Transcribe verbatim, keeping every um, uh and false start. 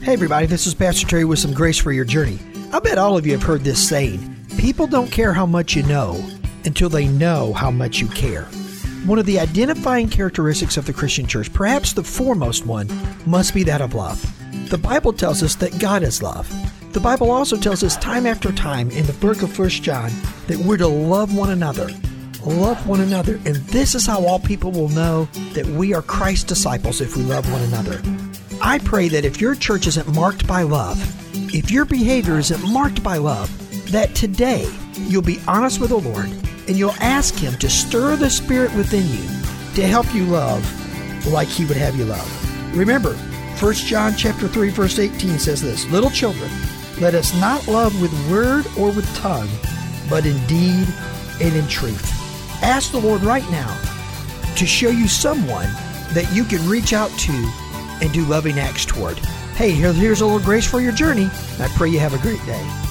Hey everybody, this is Pastor Terry with some grace for your journey. I bet all of you have heard this saying, people don't care how much you know until they know how much you care. One of the identifying characteristics of the Christian church, perhaps the foremost one, must be that of love. The Bible tells us that God is love. The Bible also tells us time after time in the book of First John that we're to love one another. Love one another. And this is how all people will know that we are Christ's disciples if we love one another. I pray that if your church isn't marked by love, if your behavior isn't marked by love, that today you'll be honest with the Lord and you'll ask Him to stir the Spirit within you to help you love like He would have you love. Remember, First John chapter three, verse eighteen says this, "Little children, let us not love with word or with tongue, but in deed and in truth." Ask the Lord right now to show you someone that you can reach out to and do loving acts toward. Hey, here's a little grace for your journey. I pray you have a great day.